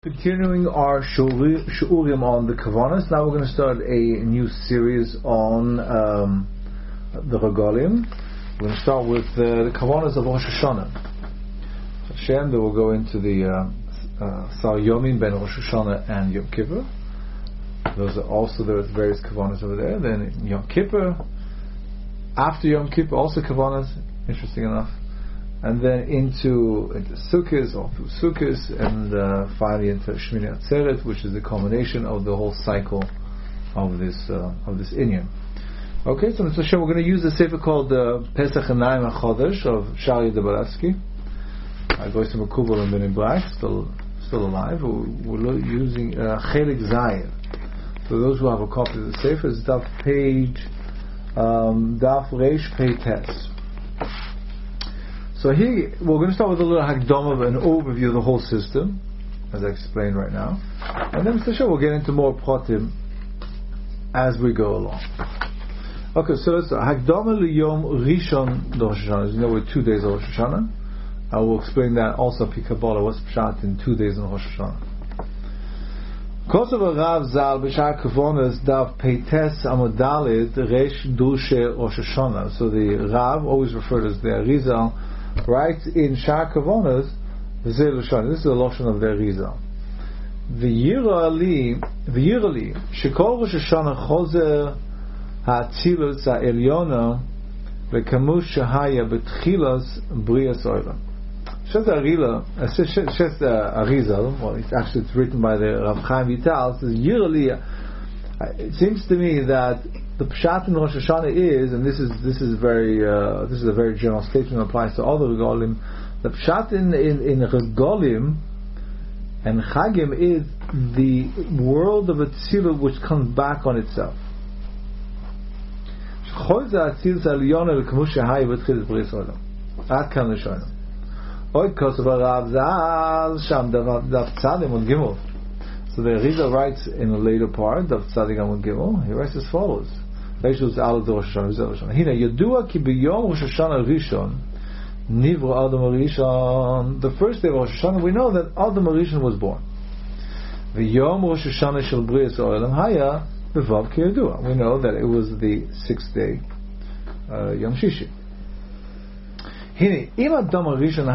Continuing our shu'urim on the Kavanas, now we're going to start a new series on the Regalim. We're going to start with the Kavanas of Rosh Hashanah. Hashem, then we'll go into the Sar Yomim ben Rosh Hashanah and Yom Kippur. Those are also, there's various Kavanas over there. Then Yom Kippur, after Yom Kippur, also Kavanas, interesting enough. And then into Sukkot, all through Sukkot, and finally into Shmini Atzeret, which is the culmination of the whole cycle of this inyan. Okay, so Mr. Hashem, we're going to use a sefer called Pesach Hanayim HaChodesh of Shari Dabarowski. Goyim Makubal and Ben Black, still alive. We're using Chelik Zayin. For those who have a copy of the sefer, it's Daf Reish Pei Tes. So here, we're going to start with a little Hakdama, an overview of the whole system, as I explained right now. And then, Mr. Hashem, we'll get into more pratim as we go along. Okay, so let's start. Hakdama Liyom Rishon Rosh Hashanah. As you know, we're 2 days of Rosh Hashanah. I will explain that also, Pi Kabbalah, what's Pshat in 2 days in Rosh Hashanah. Kosovo Rav Zal B'Shar Kavonas Dav Peites Amodalid Resh Dushe Rosh Hashanah. So the Rav, always referred as the Arizal, writes in Shar Kavonas, this is the Lashon of the Arizal. V'yirali Shekol Rosh Hashanah Chozer Ha'atzilus Ha'elyona V'kamush Shahaya B'tchilas Brias Oilam. Just Arizal, well, it's written by the Rav Chaim Vital. It says Yirali. It seems to me that the Pshat in Rosh Hashanah is, and this is a very general statement, applies to all the Regalim. The Pshat in Regalim and Chagim is the world of Atzilus which comes back on itself. So the Rizal writes in a later part of Tzadik Amud Gimel. He writes as follows: the first day of Rosh Hashanah, we know that Adam Rishon was born. We know that it was the 6th day, Yom Shishi. If Adam Rishon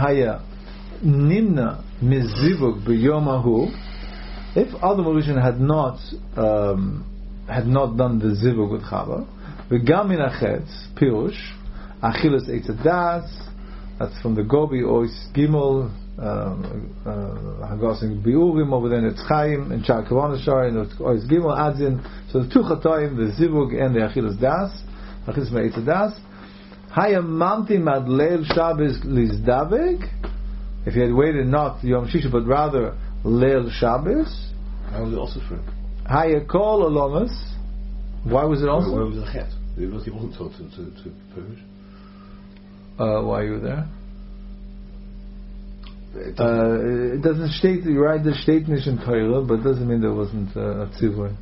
had not done the zivug with Chava, v'gam min achetz pirush achilas eitz hadas. That's from the Gobi Ois Gimel Hagosing Biurim over there in Etz Chaim and Shar Kavanas Shar and Ois Gimel Adzin. So the two chatoim, the zivug and the achilas das, achilas me'etz hadas. Hayam mamtim ad leil Shabbos lizdaveg. If he had waited not Yom Shishi but rather leil Shabbos. Why was it also true? Hayakol Alomas. Why was it also? Why was it a chet? He wasn't told to Purish. Why you were there? It doesn't state, you write the statement in Torah, but it doesn't mean there wasn't a tzivur.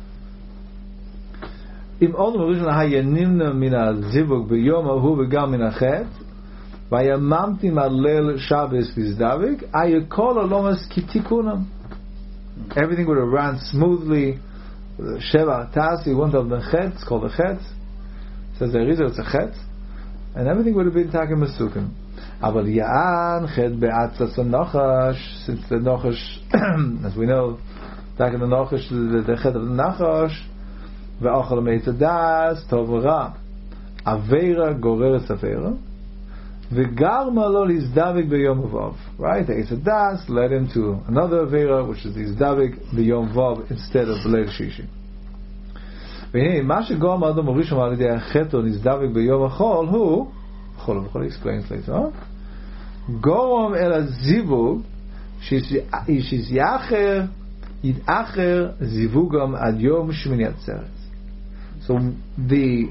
Im Odom Rishon hayanimna min ha-zivug b'yom ahu v'gam min ha-chet v'yamamtim al-leil Shabbos v'zdavik hayakol Alomas kitikunam. Everything would have ran smoothly. Sheva Tasi, one of the chet, it's called a chet. Says the Rizal, it's a chet, and everything would have been taken Mesukim. Aval Ya'an chet be'atzas nachash, since the nachash, as we know, taken the nachash, the chet of the nachash, ve'achal meitzadas tov v'ra, aveira goreres aveira. V'garma lo lizdavik b'yom vav. Right? The Eitzadas led him to another Avera, which is lizdavik b'yom vav instead of Leil Shishi. V'hei, ma shegom adam orishon al yidei acheto lizdavik b'yom achol hu, Chol explains later on, Gorom el azivug shiz yacher yidacher zivugam ad yom shmini atzeret. So the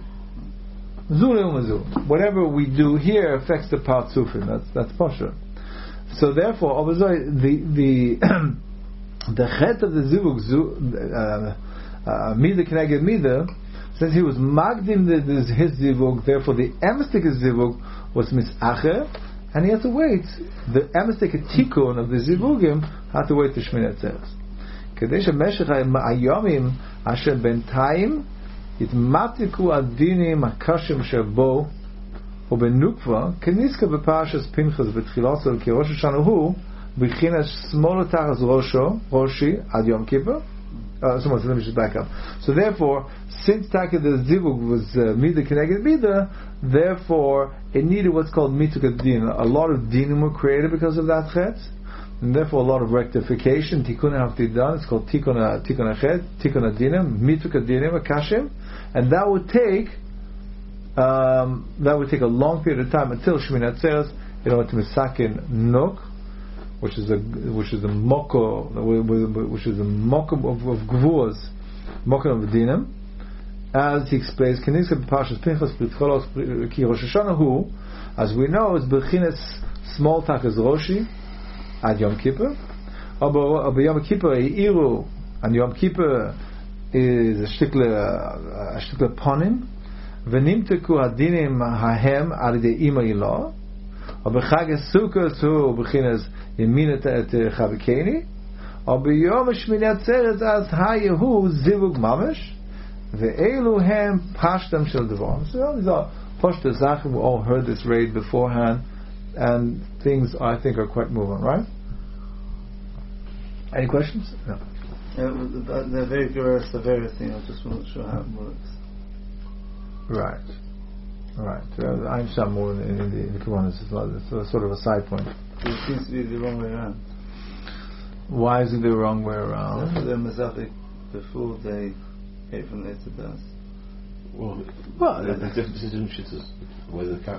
whatever we do here affects the Partzufim. That's Pasha. So therefore, the chet of the zivug mida keneged mida, since he was magdim his zivug, therefore the emstik zivug was misacher, and he had to wait. The Emes Tikkun of the Zivugim had to wait to Shmini Atzeres. כדי שמשך היומים אשר בינתיים יתמתקו הדינים הקשים שבו ובנוקבה כנזכר בפרשת פנחס בתחילתו כי ראש השנה הוא בחינת שמאל תחת ראשי עד יום כיפור. Let me just back up. So therefore, since Taka the Zivug was Mida Keneged Mida, therefore it needed what's called Mituk Din. A lot of dinim were created because of that chet, and therefore a lot of rectification, tikkun have to be done. It's called tikkun chet, tikkun dinim, Mituk Dinim, Akashim, and that would take a long period of time until Shmini Atzeres in order to misakin Nuk, which is the moko, which is the moko of gvuas, moko of dinim, as he explains. Kenizka b'parshas Pinchas b'tcholos ki Rosh Hashanah hu, as we know, is b'chinas small takas roshi ad Yom Kippur. But Yom Kippur eiru, and Yom Kippur is a shtikle ponim, v'nimteku hadinim hahem al yedei ima ilah. Or b'chag Sukkot hu b'chinas Yeminet et Chavikeni, or b'yom Shmini Atzeres as hayehu zivug mamish, ve'elu hem pashtam shel devar. So these are pashta zachim. We all heard this raid beforehand, and things I think are quite moving, right? Any questions? No. The very Geras Avera thing, I just wasn't sure how it works. Right. I'm some more in the Kavanas. It's sort of a side point. It seems to be the wrong way around. Why is it the wrong way around? They're Mazafik before they came from there to Das. Well, there's different shittas. Whether it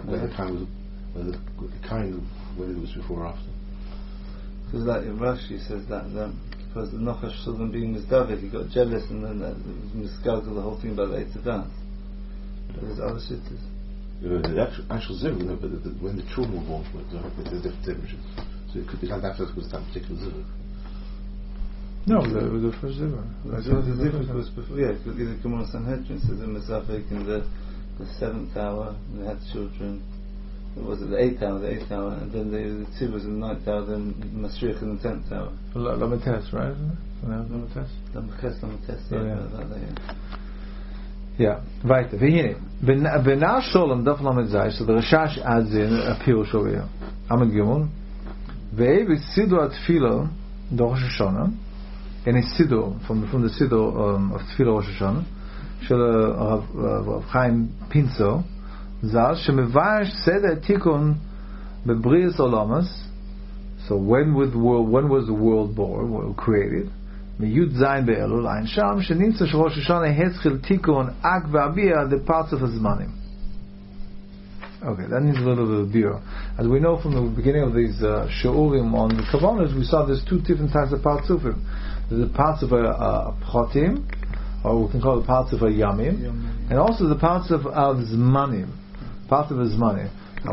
was before or after. Because like Rashi says that because the Nachash saw them being Mizdavik, he got jealous and then that was misgalgal the whole thing about the Eitz Das. There's other shittas. The actual zivug, but when the children were born, there's different temperatures. So it could be like that was that particular zivug. No, it was the first zivug. The zivug was before, because the Gemara Sanhedrin says in Mazafik in the 7th hour, they had children. Was it the 8th hour, and then the two was in the 9th hour, then Masriach in the 10th hour. Lamates, right? Lamates? Lamates, Yeah, weiter. V'hine, b'na sholem daf lamed zay, so the Rashash adds in a pirush over here. Amid Gimel, ve'ev siddur atfilo do Rosh Hashanah, and a siddur from the siddur of tefillah Rosh Hashanah, shel Rav Chaim Pinso, zal shemevash seder tikkun bebrias olamas. So when was the world born, created? Miyud Zayin be'elul Ein Sham shenimtza Rosh Hashanah hetzchil tikkun ak v'abiyah the parts of Zmanim. Okay, that needs a little bit of beer. As we know from the beginning of these shiurim on the Kavanas, we saw there's two different types of partsufim. There's the parts of a pchotim, or we can call it parts of a yamim, and also the parts of Zmanim. Parts of Zmanim.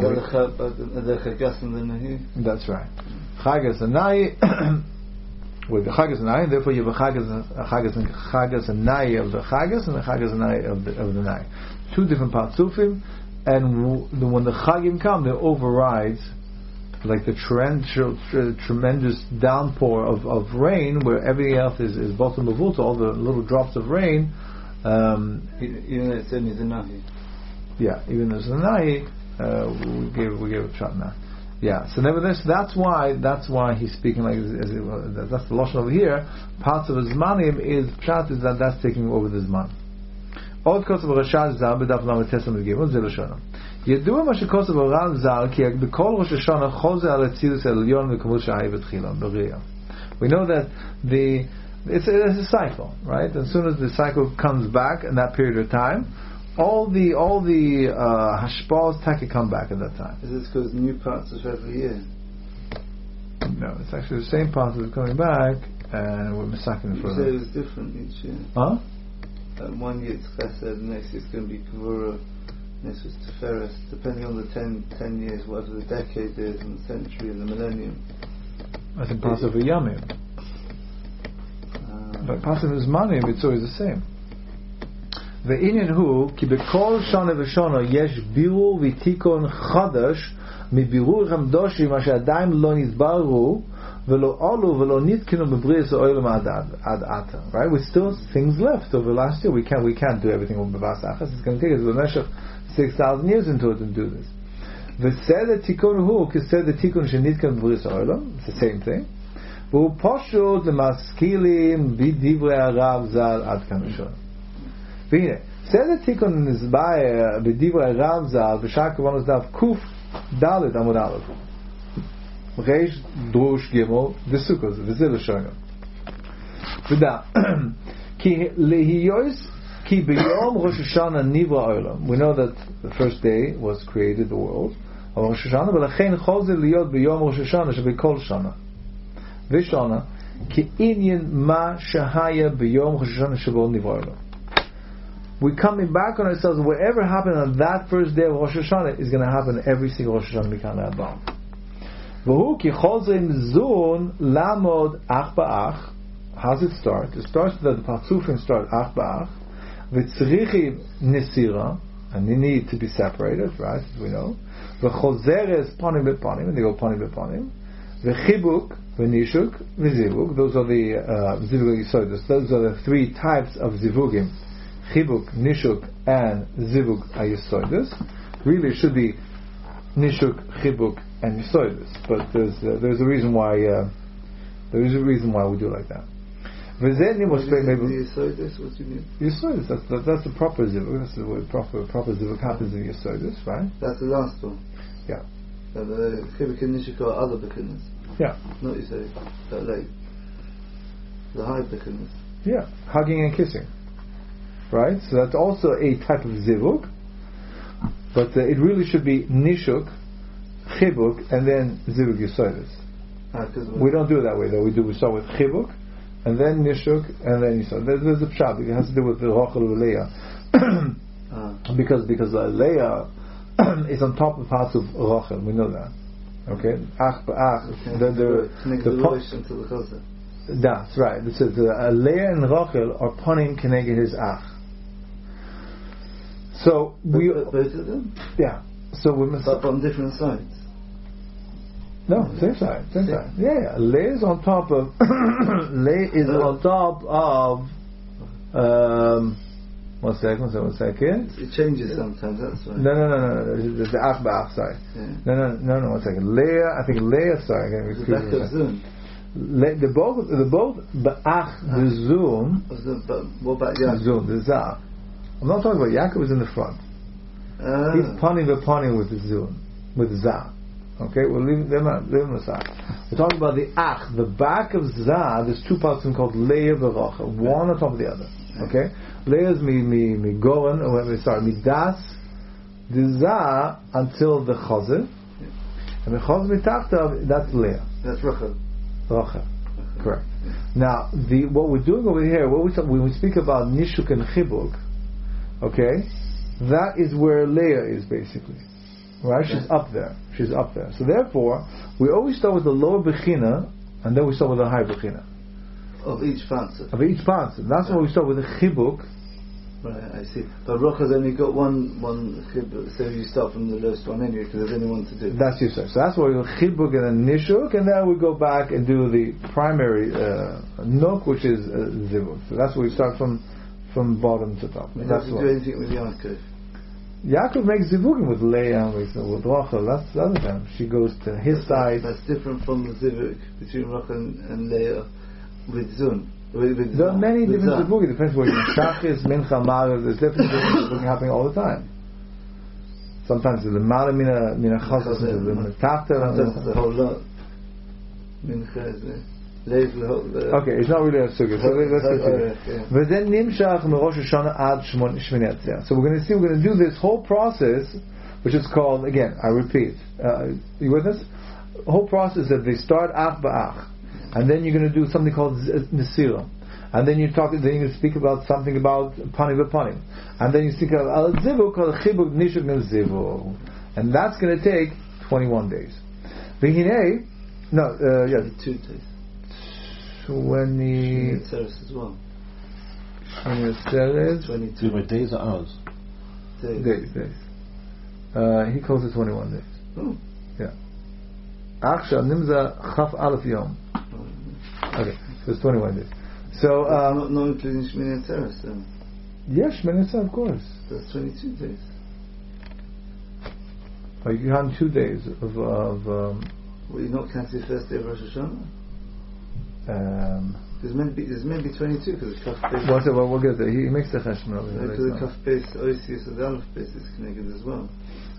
That's right. Chagas and Nai. With the Chagas and Nai, therefore you have a Chagas and Nai of the Chagas and a Chagas and Nai of the Nai. Two different partsufim, and when the Chagim come, they override like the tremendous downpour of rain, where everything else is bottom of water, all the little drops of rain. Even though it's only the Nahi. Yeah, even though it's the Nahi, we gave a shot now. Yeah, so nevertheless, that's why he's speaking like that's the lashon over here. Parts of his zmanim is pshat is that's taking over the zman. Od kosav Rashash zal b'daf lamed tesam v'gimel zeh lashonah. Yedua ma shekosav Rav zal ki b'kol Rosh Hashanah chozer al etzilus elyon v'kamul sha'ay v'tchila b'riyah. We know that it's a cycle, right? As soon as the cycle comes back in that period of time, all the hashpahs take come back at that time. Is this because new parts are every year? No, it's actually the same parts that are coming back, and we're misaking it for them. You said it was different each year. Huh? 1 year it's Chesed, next year it's going to be Kavura, next was Tiferes, depending on the 10 years, whatever the decade is, and the century, and the millennium. I think parts of a Yamim. But parts of his Zmanim, it's always the same. Ve'inyan hu ki b'kol shana v'shana yesh biru v'tikon chadash מבירור חמדושי מה שעדיין לא נסברו ולא עלו ולא נתקנו בבריאת העולם עד עתה. Right? With still things left over last year. We can't do everything with בבאס אחס. It's going to take us במשך 6,000 years into it to do this. וסדר תיקון הוא כסדר תיקון שנתקן בבריאת העולם. It's the same thing. והוא פשוט למשכילים בדברי הרב ז"ל עד כאן ראשון. והנה, סדר תיקון נסבר בדברי הרב ז"ל בשער כוונות דף קד עמוד א' ריש דרוש ג' וסוכות וזה לשונו. ודע כי ביום ראש השנה נברא העולם. We know that the first day was created the world אבל ראש השנה ולכן כל זה להיות ביום ראש השנה שבכל שנה ושנה כעניין מה שהיה ביום ראש השנה שבו נברא העולם. We're coming back on ourselves. Whatever happened on that first day of Rosh Hashanah is going to happen every single Rosh Hashanah מכאן להבא. והוא כי חוזרים זון לעמוד אח באח. How does it start? It starts that the Parzufim start אח באח וצריכים נסירה and they need to be separated, right, as we know. וחוזרס פנים בפנים, and they go פנים בפנים. וחיבוק ונishuk וזיווג. Those are the zivug yisodus. Those are the three types of zivugim. Chibuk, Nishuk, and Zivug are Yesodus. Really, it should be Nishuk, Chibuk, and Yesodus. But there's a reason why we do it like that. V'zeni was maybe Yesodus. What do you mean? Yesodus. That's the proper Zivug. That's the word proper Zivug happens in Yesodus, right? That's the last one. Yeah. The Chibuk and Nishuk are other beginners. Yeah. Not Yesodus. Like the high beginners. Yeah. Hugging and kissing. Right? So that's also a type of zivug, but it really should be nishuk, chibuk, and then zivug yesodus. We don't do it that way though. We start with chibuk, and then nishuk, and then yesodus. There's a pshat. It has to do with the Rachel and Leah, because Leah is on top of parts of Rachel. We know that. Okay, ach ba'ach. That's right. It says Leah and Rachel are punning keneged his ach. So both of them? Yeah. So we must. But on different sides. No, same side. Yeah. Leah is on top of. Leah is on top of. One second. It changes sometimes. That's right. No. The ach ba'ach side. Yeah. No. 1 second. Leah. I think Leah. Sorry. The back of Zun. They're both ba'ach the Zun. What about Yaakov? Zun the Zah. I'm not talking about Yaakov is in the front. He's punning with the Zun, with Zah. Okay, we'll leave them aside. We're talking about the Ach, the back of Zah. There's two parts called Leah v'Rachel, one on top of the other. Okay, Leah is mi Goren, mi Das, the Zah until the Chazer, and the Chazer mitachtav, that's Leah. That's Rachel. Correct. Now, what we're doing over here, when we speak about Nishuk and Chibuk, okay, that is where Leah is basically, right? She's up there. So therefore, we always start with the lower bechina, and then we start with the high bechina of each panzer. That's why we start with the chibuk. Right, I see. But Rocco's only got one chibuk, so you start from the lowest one anyway, because there's only one to do. That's your So that's why we go chibuk and then nishuk, and then we go back and do the primary nuk, which is zivuk. So that's where we start from bottom to top. It doesn't do anything with Yaakov. Yaakov makes zivugim with Leah and with Rachel. That's the other time. She goes to his side. That's different from the zivug between Rachel and Leah with Zun. There are many different zivugim. It depends where you're Shachis, Mincha, Marav. There's different zivugim happening all the time. Sometimes there's the Mara mina Chazas, there's the Tafter. Sometimes the whole lot. Mincha is there. Okay, it's not really a sugya. So let's continue. So we're going to do this whole process, which is called, again, I repeat, you with us? The whole process that they start ach ba'ach, and then you're going to do something called nesira, and then you speak about something about panim v'panim, and then you speak about zivuk called chibuk nishuk and zivuk, and that's going to take 21 days. 2 days. 20 as well. 22. My days are hours. Days. He calls it 21 days. Oh. Yeah. Achshav Nimza Chaf Aleph Yom. Okay, so it's 21 days. So not including Shmini Atzeres then. Yes, Shmini Atzeres, of course. That's 22 days. Like you have 2 days of Well, you're not counting the first day of Rosh Hashanah? There's maybe 22 because the Kaf Beis. Well, we'll get there. He makes the cheshbon over there. Because the Kaf Beis Oisius of the Aleph Beis is connected as well.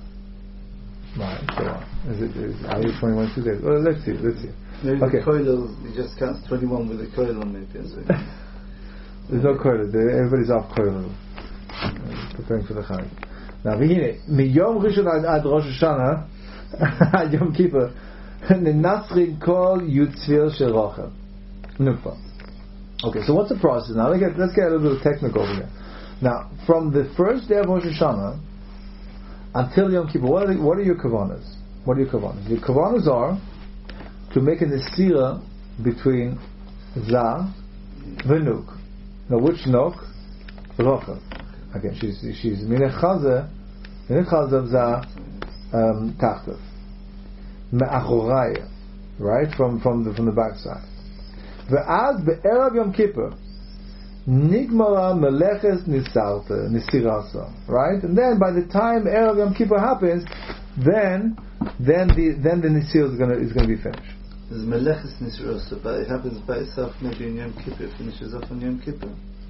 Right, so on. Are you 21 2 days? Well, let's see. Maybe Okay. the Koilel, he just counts 21 with the Koilel maybe. There's no koilel. Everybody's off koilel. Preparing for the Chag. Now, miyom rishon ad Rosh Hashanah, ad Yom Kippur, nenasrin kol yutzvir shel rochel. Nukva. Okay, so what's the process now? Let's get a little technical over here. Now, from the first day of Rosh Hashanah until Yom Kippur, what are your kavanas? What are your kavanas? Your kavanas are to make a nesira between Zah and Now, which Nuk? Rochel. Again, she's minech chazer of Zah tachtav me'achoraya, right from the backside. Ve'ad be'erav Yom Kippur nigmara meleches nisirasa, right? And then by the time Erev Yom Kippur happens, then the nisir is going to be finished. There's meleches nisirasa, but it happens by itself maybe in Yom Kippur. It finishes off on Yom Kippur.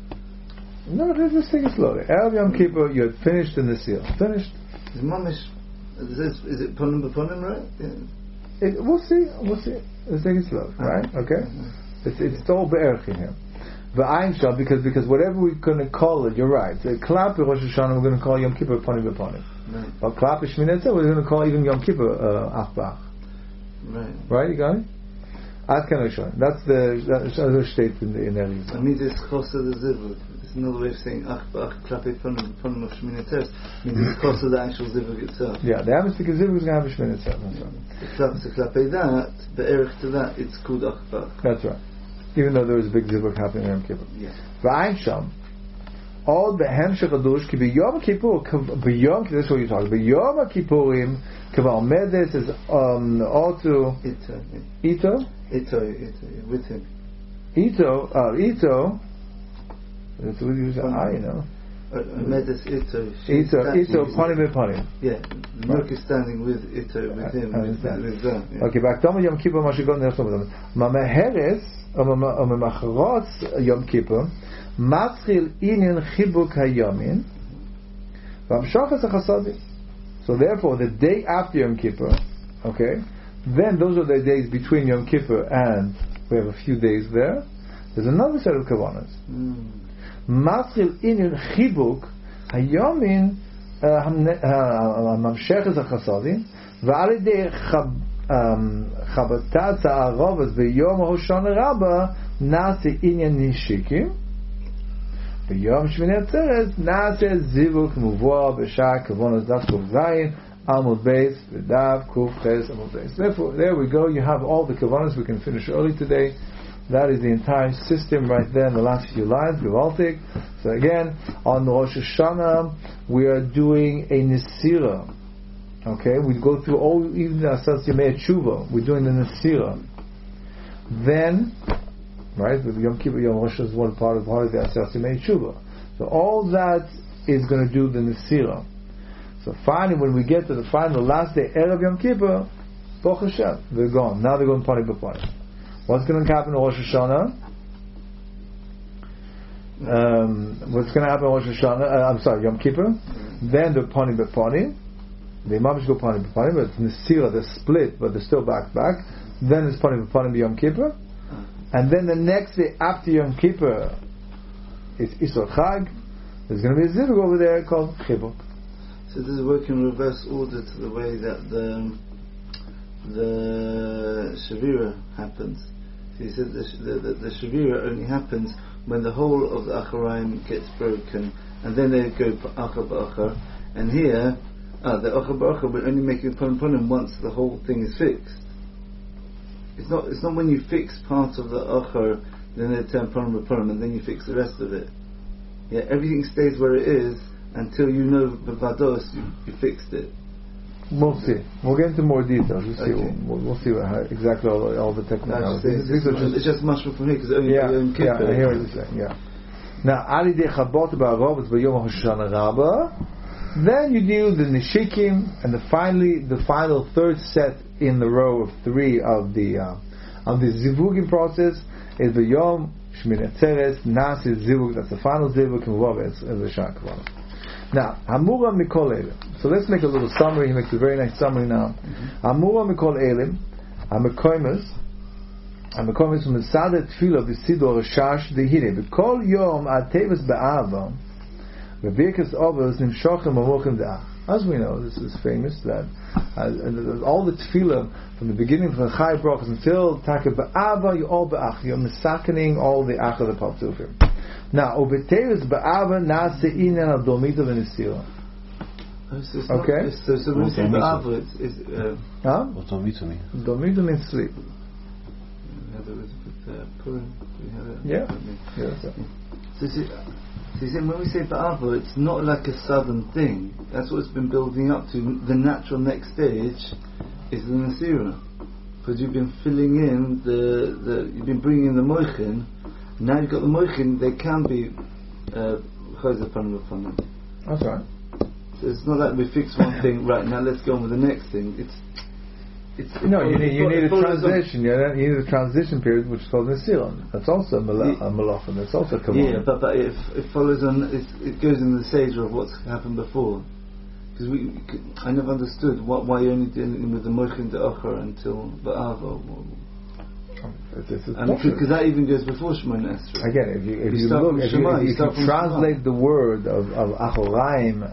No, just take it slowly. Erev Yom Kippur, you had finished the nisir. Finished. Is it ponim b'ponim, right? Yeah. We'll see. Let's take it slow, right? Okay. It's all be'erich in here. The Ein Shal, because whatever we're going to call it, you're right. Klap Rosh Hashanah, we're going to call Yom Kippur Ponim B'Ponim. Right. But Klap Shmini Atzeres, we're going to call even Yom Kippur Achbach. Right. Right, you got it? Ad Ken Rishon. That's the state in the reason. I mean, it's Chosa the Zivug. It's another way of saying Achbach Klap Ponim B'Ponim of Shmini Atzeres. It means it's Chosa the actual Zivug itself. Yeah, the Amistic Zivug is going to have a Shmini Atzeres. So Klap that, the erich to that, it's called Achbach. That's right. Even though there was a big zivuk happening in Yom Kippur. Yeah. V'ayin sham, all behem shechadush ki b'yom Kippur, b'yom, this is what you're talking, b'yom Kippurim, k'val medes is also Ito, with him. Ito, that's what you say, you know. Medes Ito. Ito, panim b'panim. Yeah, the milk is standing with Ito, with him. I understand. With them, yeah. Okay, b'akdama Yom Kippur, mashigon nechsom b'dam. Ma'meheres, Mamacharot Yom Kippur, Matzil Inyan Chibuk Hayomin, Vamshachas HaChasadim. So therefore, the day after Yom Kippur, okay, then those are the days between Yom Kippur and we have a few days there. There's another set of kavanas. Matzil Inyan Chibuk Hayomin, Mamshachas HaChasadim, V'alidei Chabatat Za'arovas B'yom Hoshana Rabba Nase Inyan Nishikim B'yom Shmini Atzeres Nase Zivuk Muvua B'Shah Kavonas Dav Kuf Zayin Amud Beis V'Dav Kuf Ches Amud Beis. Therefore, there we go. You have all the kavanas. We can finish early today. That is the entire system right there in the last few lines. Gewaltig. So again, on Rosh Hashanah, we are doing a Nesira. Okay, we go through all, even the Asas Yemei Tshuva. We're doing the Nesira. Then, right, with Yom Kippur, Yom Rosh is one part of the Asas Yemei Tshuva. So all that is going to do the Nesira. So finally, when we get to the final last day, Erev Yom Kippur, Baruch Hashem, they're gone. Now they're going Panim B'Panim. What's going to happen in Rosh Hashanah? What's going to happen in Rosh Hashanah? Yom Kippur. Then the Panim B'Panim. The Imamish go Panim B'Panim, but it's Nesira, they're split, but they're still back. Then it's Panim B'Panim Yom Kippur. And then the next day after Yom Kippur is Isor Chag. There's going to be a zivug over there called Chibuk. So this is working in reverse order to the way that the Shavira happens. So he said the Shavira only happens when the whole of the Acharayim gets broken, and then they go Achar B'Achar. And here, the Achar B'Achar will only make it Panim once the whole thing is fixed. It's not when you fix part of the Achar, then they turn Panim, and then you fix the rest of it. Yeah, everything stays where it is until you know the Vados, you fixed it. We'll see. We'll get into more details. We'll see. Okay. We'll see exactly all the technicalities. It's just much from here because only Yeah, Yom Kippur. I hear what you're saying. Yeah. Now, Ali de Chabot ba'arov b'yom Hoshana Rabbah. Then you do the nishikim, and the final third set in the row of 3 of the zivugim process is b'yom Shmini Atzeres Nasi Zivug. That's the final zivug and Vav as a shakvar. Now, Hamura Mikol Elim. So let's make a little summary. He makes a very nice summary now. Hamura Mikol Elim, Hamekoimus from the Sadat Tefillah V'Sidor Rashash Dehine. B'Kol Yom Atevis Ba'ava V'Birkas Ovos Nimshochem Amochim Da'ach. As we know, this is famous that all the Tefillah from the beginning from the Chai Brachos until Taka Ba'ava, you're all Ba'ach. You're misakening all the Ach of the Partzufim. Now, Obeteus Ba'ava Nase Inan Adomita V'Nesira. Okay? So when we say Ba'ava, it's What Domita mean? Domita means sleep. Yeah. So you see, when we say Ba'ava, it's not like a sudden thing. That's what it's been building up to. The natural next stage is the Nasira. Because you've been filling in you've been bringing in the Moichin. Now you've got the Moichin, they can be Chayzapam. That's right. So it's not like we fix one thing, right, now let's go on with the next thing. You need a transition. You need a transition period, which is called Nesiron. That's also a malachim. That's also a command. Yeah, but it follows on. It goes in the stage of what's happened before. Because I never understood why you're only dealing with the Moichin De'achar until Ba'ava. Because that even goes before Shemona Esrei. Again, if you translate the word of Achoraim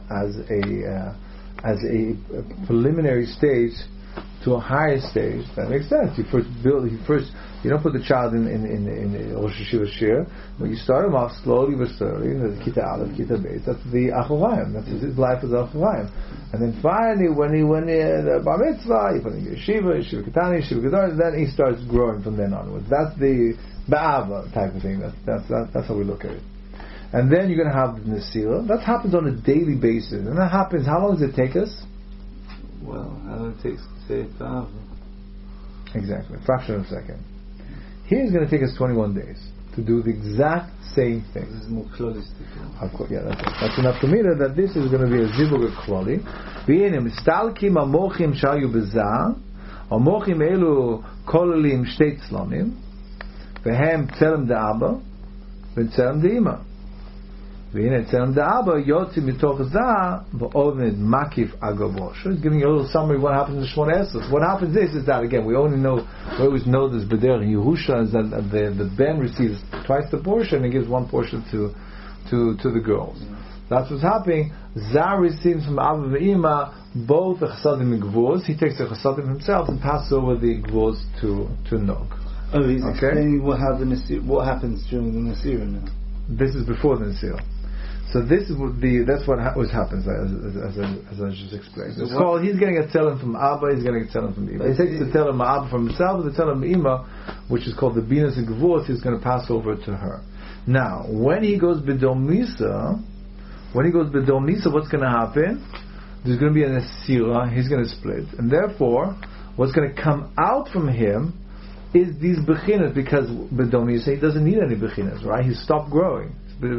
as a preliminary stage to a higher stage, that makes sense. You don't put the child in Rosh Hashiva Shir, but you start him off slowly but slowly, in the Kita Aleph, Kita Beis. That's the Achoraim. That's his life as Achoraim. And then finally, when the Bar Mitzvah, you put him in Yeshiva Ketani, Yeshiva Gedor, then he starts growing from then onwards. That's the Ba'ava type of thing. That's how we look at it. And then you're going to have the Nesila. That happens on a daily basis. And that happens, how long does it take us? Well, how long it takes to say Ba'ava? Exactly, a fraction of a second. Here it's going to take us 21 days to do the exact same thing. This is more klolistic. Yeah, that's enough to me that this is going to be a zivug of kloli. V'yenim, stalkim amochim shayu b'zah, amochim elu kololim shtei tzlonim, v'hem tzelem da'aba, v'tzelem da'ima. V'yenim tzelem da'aba, yotzi mitoch zah, v'ovned makif agavosh. He's giving you a little summary of what happens in Shmona Esrei. What happens is that, again, we always know this B'derech Yehusha, is that the Ben receives twice the portion and gives one portion to the girls. That's what's happening. Zah receives from Abba Ve'ima both the Chasadim and Gvuz. He takes the Chasadim himself and passes over the Gvuz to Nog. Oh, he's explaining what happens during the Nasira now. This is before the Nasira. So that's what happens, as I just explained. So he's getting a tzelem from Abba, he's getting a tzelem from Ima. He takes the tzelem from Abba from himself, the tzelem from Ima, which is called the Binas and Gevurot, he's going to pass over to her. Now, when he goes B'Domisa, what's going to happen? There's going to be an Asira, he's going to split. And therefore, what's going to come out from him is these Bechinas, because B'Domisa, he doesn't need any Bechinas, right? He stopped growing.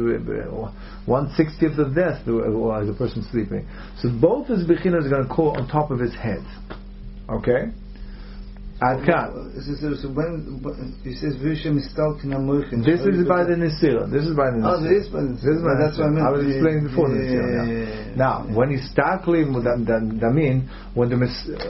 1/60th of death as a person sleeping. So both his bechinas are going to go on top of his head. Okay? Adkan. So when he says V'Yushem Mistalkin HaMoichin, this is by the Nesira. Oh, this is by the Nesira. That's what I meant. I was explaining before the Nesira. Now, when he's starkling with that mean when the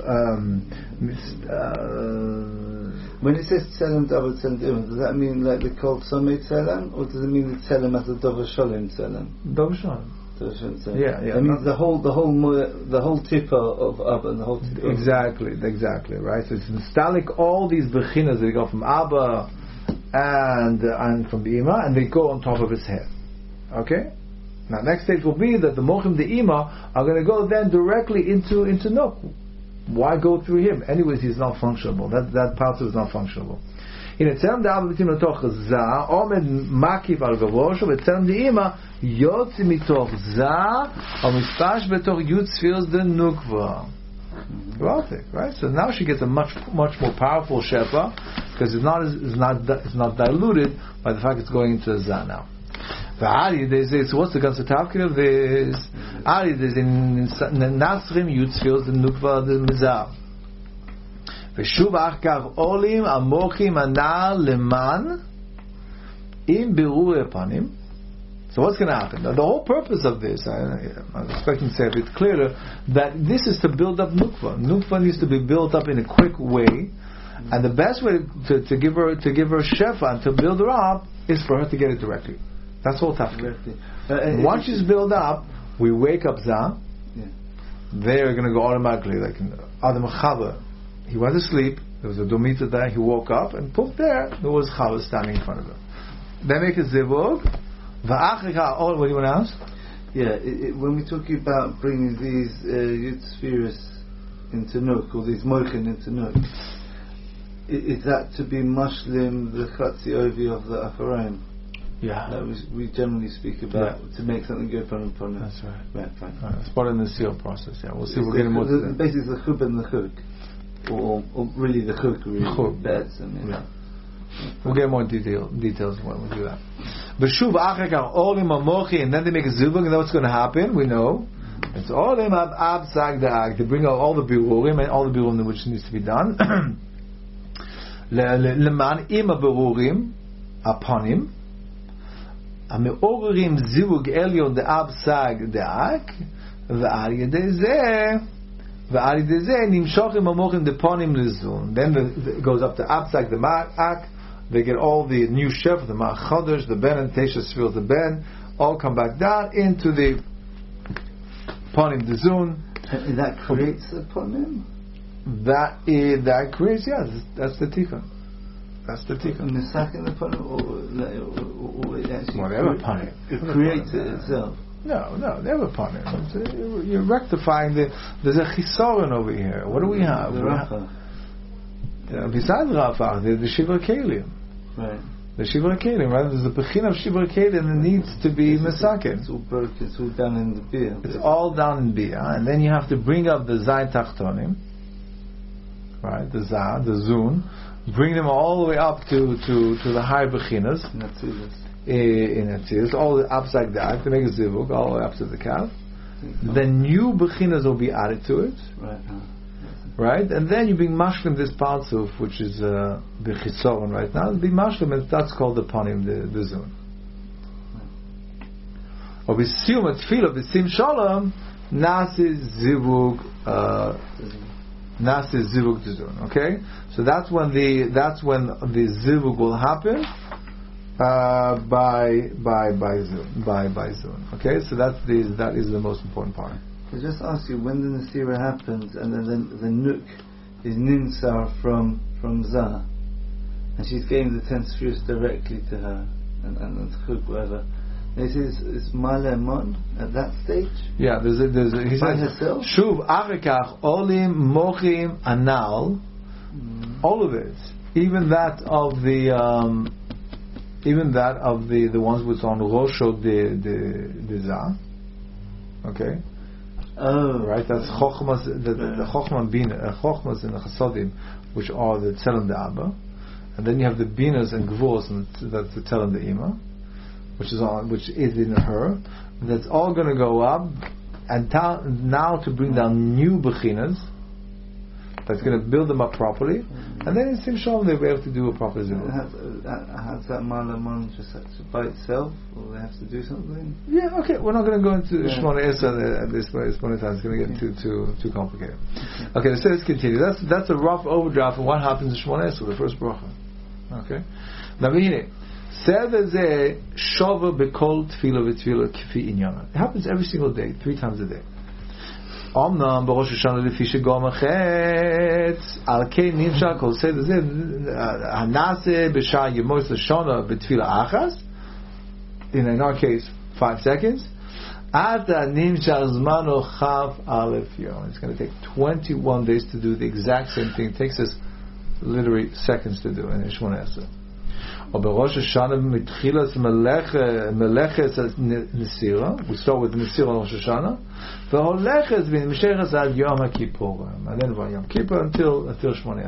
when it says Tzelem Davar Tzelem Dima, does that mean like the called Somei Tzelem, or does it mean the Tzelem as the Dover Sholem Tzelem? Dover Sholem. Yeah. That means the whole tipper of Abba and the whole tipper. Exactly, right? So it's nostalgic, all these bechinas that go from Abba and from the Ima, and they go on top of his head. Okay? Now, next stage will be that the Mochim the Ima are going to go then directly into Nok. Why go through him? Anyways, he's not functionable. That part is not functionable. In Etzem da Abba B'tim L'toch Zah, Omed Makif Al Gavosho, Etzem da Ima, Yotzi Mitoch Zah, O Mispash B'toch Yud Sfiros de Nukva. Right? So now she gets a much more powerful shefa because it's not diluted by the fact it's going into a zah now. So what's the concept of this? Ari, there's in Nasrim Yutzfil the Nukva the Mizah. Veshuv achkav olim amochim anal leman im birur epanim. So what's going to happen? Now, the whole purpose of this, I'm expecting to say a bit clearer, that this is to build up Nukva. Nukva needs to be built up in a quick way, and the best way to give her shefa and to build her up is for her to get it directly. That's all tafkid. Once she's built up, we wake up Zah. Yeah. They're going to go automatically, like in Adam Chava. He went to sleep. There was a domita there. He woke up, and poof, there was Chava standing in front of him. They make a zivug. What do you want to ask? Yeah, when we're talking about bringing these Yutzfiris into Nuk, or these Mochen into Nuk, is that to be mushlim the Chatzi Ovi of the Acharon? Yeah. That we generally speak about to make something go upon it. That's right. Right, fine. It's part of the seal process, yeah. We'll see, we're getting more to that. Basically the Chub and the Chuk. Or really the Chuk, really. Chuk. Beds and We'll get more details when we do that. B'shuv achekar olim amochi, and then they make a zubug, and then what's going to happen? We know. It's olim ab sag da'ag, to bring out all the birurim, and all the birurim which needs to be done. Leman ima birurim aponim, המעוררים זיווג עליון דאב סג דאק ועל ידי זה נמשוך עם המוחים דפונים לזון. Then it goes up to אב סג דאק. They get all the new chef, the Ma'ach Chodesh, the Ben and Tesha Sfil, the Ben, all come back down into the Ponim Dezun. And that creates a Ponim? That creates, that's the Tikkun. That's the Tikkun. And the second the Ponim, or it actually whatever Ponim. It creates it itself. No, never Ponim. You're rectifying there's a Chisoron over here. What do we have? The Rafa. Besides Rafa, the Shivra Kelim. Right. The Shivra Kelim, right? There's a Bechin of Shivra Kelim that needs to be Mesaken. It's all broken, it's all down in the Bia. It's all down in Bia, and then you have to bring up the Zayin Tachtonim, right? The Zah, the Zun, bring them all the way up to the higher Bechinas. In Atzilus, all the upside down, to make a Zivuk, all the way up to the Kav. The new Bechinas will be added to it. Right, and then you bring mashlim this parsuf, which is the chisoron right now. Be mashlim, and that's called the panim, the zon. Or we assume at tefillah b'sim shalom nasi zivug zon. Okay, so that's when the zivug will happen by zon. Okay, so that is the most important part. I just ask you, when the Nasira happens and then the Nuk is Ninsar from Zah, and she's getting the 10 spheres directly to her and Chuk, whatever, this is Male Mon at that stage? Yeah, there's he by says herself? Shuv Arikach Olim Mochim Anal, all of it, even that of the ones which on Rosho de Zah, okay. Oh, right. That's chokhmas, the chokhmah bina, chokhmas in the chasodim, which are the tzelem de Abba, and then you have the binas and gvuls, and that's the tzelem de Ima, which is in her. That's all going to go up, and now to bring down new bechinas. That's going to build them up properly, and then in Sim Shalom they'll be able to do a proper zivug. Has that Malamon just by itself, or they have to do something? Yeah, okay. We're not going to go into Shmona Esra at this point in time. It's going to get too complicated. Okay, so let's continue. That's a rough overdraft of what happens in Shmona Esra, the first bracha. Okay. Now, it happens every single day, 3 times a day. אמנם בראש השנה לפי שגום החץ על כן נמשך כל סדר זה הנעשה בשעה ימוס השנה בתפילה אחת in our case 5 seconds עד נמשך זמנו כף א' יום. It's going to take 21 days to do the exact same thing. It takes us literally seconds to do in Shmona Esra. or Rosh Hashanah mitchilas meleches nesira. We start with nesira on Rosh Hashanah. V'holeches v'nimsheches ad Yom HaKippurim, and then Yom Kippur until Shmonei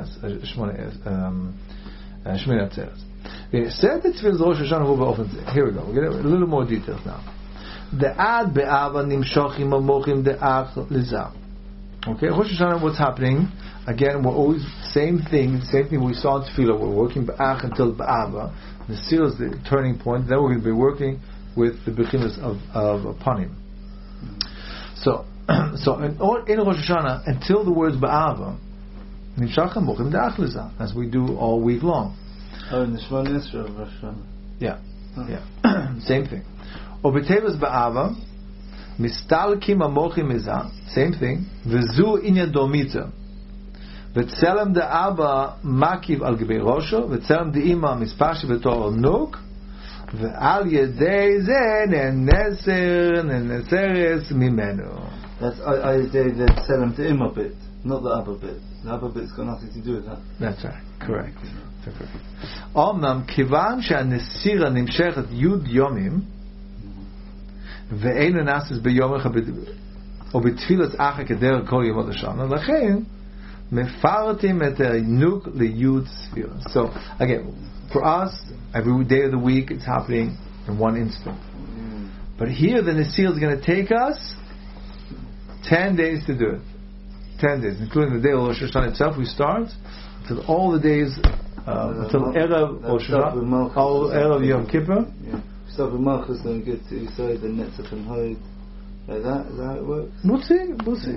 Atzeres. Said the tefillas Rosh Hashanah hu ba'ofen zeh. Here we go. We're getting a little more details now. De'ad be'ava nimshochim amochim de'ach lizah. Okay, Rosh Hashanah, what's happening? Again, we're always same thing we saw in Tefillah. We're working ba'ach until ba'ava. The seal is the turning point. Then we're going to be working with the bechinas of panim. So in Rosh Hashanah, until the words ba'ava, nimshachim mochim de'ach lizah, as we do all week long. Oh, in the Shmoneh Esrei of Rosh Hashanah. Yeah. Same thing. Obetevas ba'ava, mistalkim amochim mizah. Same thing. V'zu inya domita. V'tzelem de'aba makiv al gibei rosho. V'tzelem de'ima mispashi v'tor nuk. V'al yedei ze neneseres mimenu. That's I did the tzelem de'ima bit, not the abba bit. The abba bit's got nothing to do with that. That's right. Correct. Omnam kivan she'anesira nimshechet yud yomim ve'ein nasis b'yom echad או בתפילת אחר כדרך כל ימות השנה, לכן מפרטים את הנוק ליוד ספירה. So again, for us, every day of the week it's happening in one instant. But here the Nesir is going to take us 10 days to do it. 10 days, including the day of Rosh Hashanah itself. We start until all the days until Erev Rosh Hashanah, all Erev Yom Kippur. Start with Malchus, then get to Yisrael, then Netzach and Hod. Like that? Is that how it works? We'll see.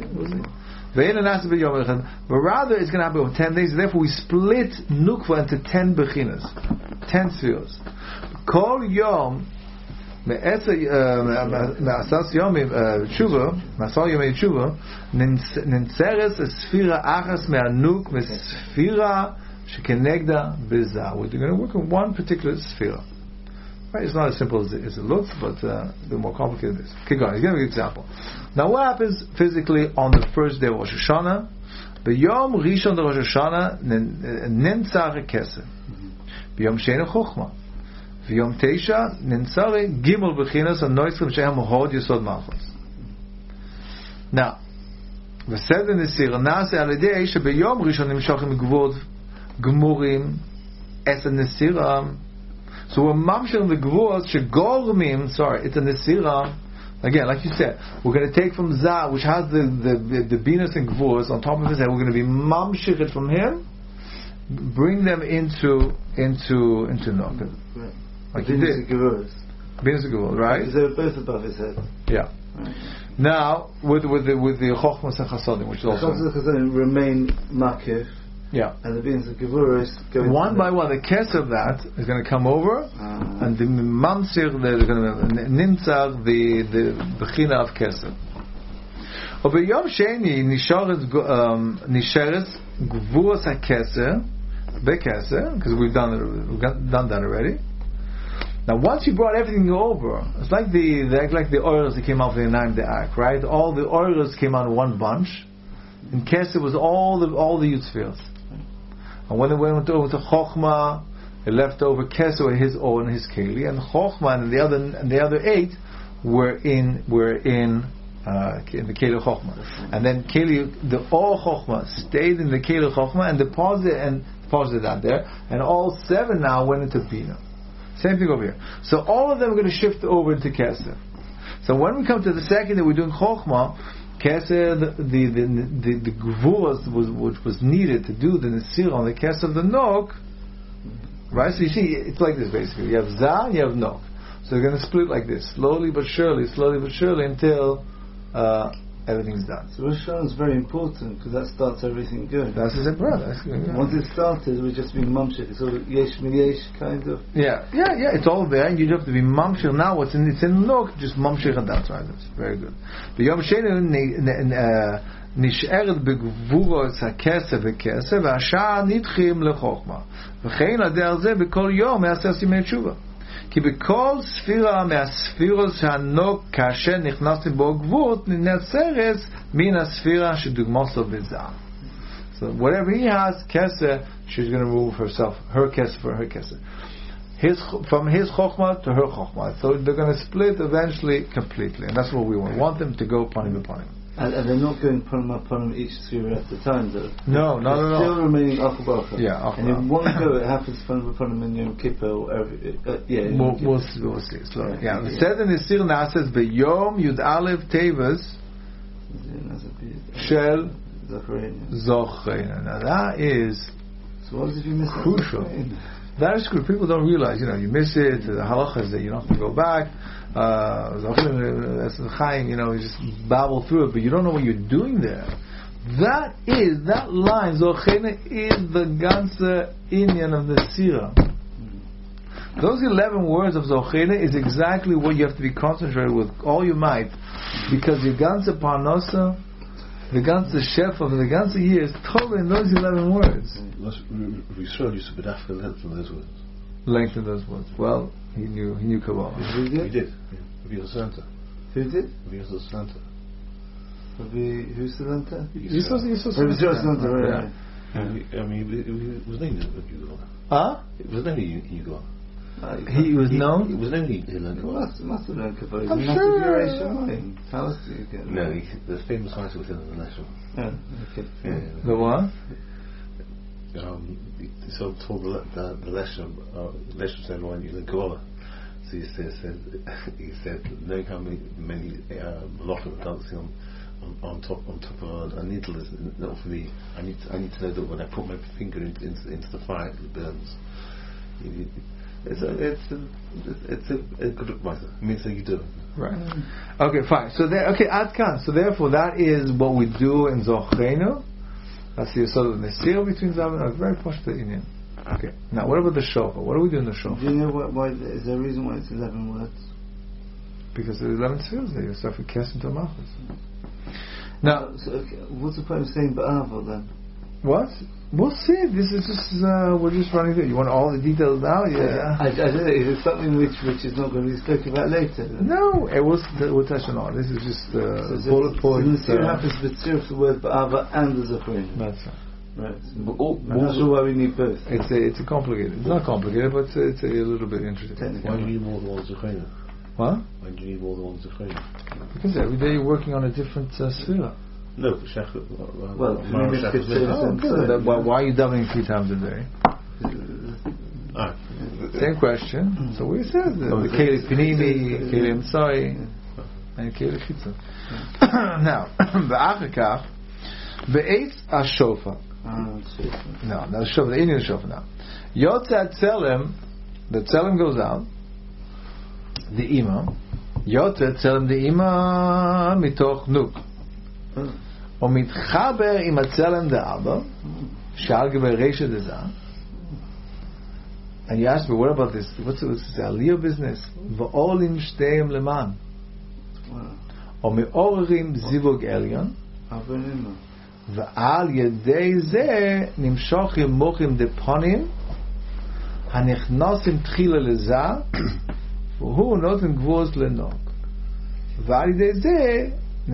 But rather it's going to happen over 10 days. Therefore we split Nukva into 10 bechinas, 10 spheres. Kol Yom Me'asas Yomim Tshuva Nintzeres Sfira Achas Me'anuk Me'sfira Shekenegda Bizah. We're going to work on one particular sphere. Right? It's not as simple as it looks, but a bit more complicated than this. Keep going. He's giving an example. Now, what happens physically on the first day of Rosh Hashanah? B'yom Rishon de Rosh Hashanah Nentzar Kesef. B'yom Sheni Chochma. B'yom Teisha Nentzar Gimel Bechinas Anoitzim Shehem Hod Yesod Malchus. Now, v'sed Nesir Nase Alidei Sheb'yom Rishon Nimshachim Gvod Gmurim Es Nesiram. So we're mamshel the gvuos shegormim. It's a nesira. Again, like you said, we're going to take from Zah, which has the binas and gvuos on top of his head. We're going to be mamshel it from him, bring them into Noga. Like you did. Binas and gvuos, right? Because they were both above his head. Yeah. Right. Now with the chochmas and chasodim, which is also the chochmas and chasodim remain makif. Yeah. And the beings of Gevuris go one by one. The kes of that is going to come over, and the mamsir they're going to nimtzar the bechina of kesef. Over Yom Sheni nisheres gvuras hakeser bekeser, because we've done that already. Now, once you brought everything over, it's like the oils that came out of the Yonayim De'ak, right? All the oils came out in one bunch. In Kesef was all the Yud spheres. And when it went over to Chochma, it left over Kesef his own, his Keli, and Chochma and the other 8 were in the Keli Chochma. And then Keli, the all Chochma stayed in the Keli Chochma and deposited that there, and all 7 now went into Bina. Same thing over here. So all of them are going to shift over into Kesef. So when we come to the second that we're doing Chochma, Kesef, the gvuras which was needed to do the Nesir on the Kesef of the Nok, right? So you see, it's like this basically. You have Zah, you have Nok. So they're going to split like this, slowly but surely, until everything's done. So Rosh Hashanah is very important because that starts everything good. That's his brother. Once it started, we just be mamshik. It's all yesh miyesh kind of. Yeah. It's all there, and you have to be mamshik now. It's in Nok, just mamshik and that's right. That's very good. The Yom Sheni nisheret begvuros hakesef v'kesef v'ashar nidchim lechokma v'chein ader ze b'kol yom me'aser simei tshuva. כי בכל ספירה מהספירות שהנוק כאשר נכנסים בו גבורת ננצרת מן הספירה שדוגמות לו בזעם. So whatever he has, Kesef, she's going to remove herself, her Kesef for her Kesef. from his chokhmah to her chokhmah. So they're going to split eventually completely, and that's what we want. We want them to go panim b'panim. And they're not going panim each sphere at a time, though. No, not at all. Still remaining achabacha. Yeah, achabacha. And in one go, it happens panim in Yom Kippur. Or every, We'll see. Slowly. Yeah. The said in the Sir Nases b'Yom Yud Aleph Teves Shel Zochreina. Now that is so what if you miss crucial. That is good. People don't realize, you miss it. The halacha is that you don't have to go back. You just babble through it, but you don't know what you're doing there. That line, Zochreina, is the ganze inyan of the Sirah. Those 11 words of Zochreina is exactly what you have to be concentrated with all your might, because your ganze parnasa, the ganze chef of the ganze year is totally in those 11 words. We saw used to be after length of those words. Length of those words. Well, he knew Kabbalah. He did. Rabbi Santa. Who did? Rabbi Santa. Who's the Santa? Rabbi Santa, right. I mean, it was named Yugal. Huh? It was named Yugal. He was known? It was named Yugal. Must have known Kabbalah. I'm sure. How else do you get? No, the famous writer was in the national. Okay. The what? So told the lesson said why you didn't go over. So he said knowing how many lot of dancing on top of a needle is not for me. I need to know that when I put my finger into the fire it burns. It's a good advisor. It means that you do. Right. Okay, fine. So Adkan. So therefore, that is what we do in Zochreinu. That's the sort of Nesir between Zav and very posh to Indian. Okay. Now, what about the shofar? What do we do in the shofar? Do you know why? Is there a reason why it's 11 words? Because there are 11 spheres there. You start with Kes into Malchus. Now, what's the point of saying Ba'ava then? What? We'll see. This is just we're just running through. You want all the details now? Yeah. I don't know. Is it something which is not going to be spoken about later? Then? No, we'll touch on all. This is just bullet points. So it happens to be the word Ba'ava and the Zochreinu. That's right. I'm not sure why we need both. It's a complicated. It's not complicated, but it's a little bit interesting. Why do you need more than one Zochreinu? What? Why do you need more than one Zochreinu? Because every day you're working on a different sphere. No, but why are you davening 3 times a day? Same question. So we said the Keli Pinimi, Keli Emsai, and Keli Chitzah. Now, Ba'achakach, Be'etz HaShofar. No, the shofar, the Indian shofar now. Yotzat Tzelem, the Tzelem goes out, the Imam. Yotzat Tzelem the Imam mitoch Nuk. או מתחבר עם הצלם דאבא שעל גבי רשת דזה. And you ask me, what about this? What's this Aliyah business? ועולים שתיהם למען. או מעוררים זיווג עליון. ועל ידי זה נמשוך מוחים דפונים הנכנסים תחילה לזה והוא נותן גבוז לנוג. ועל ידי זה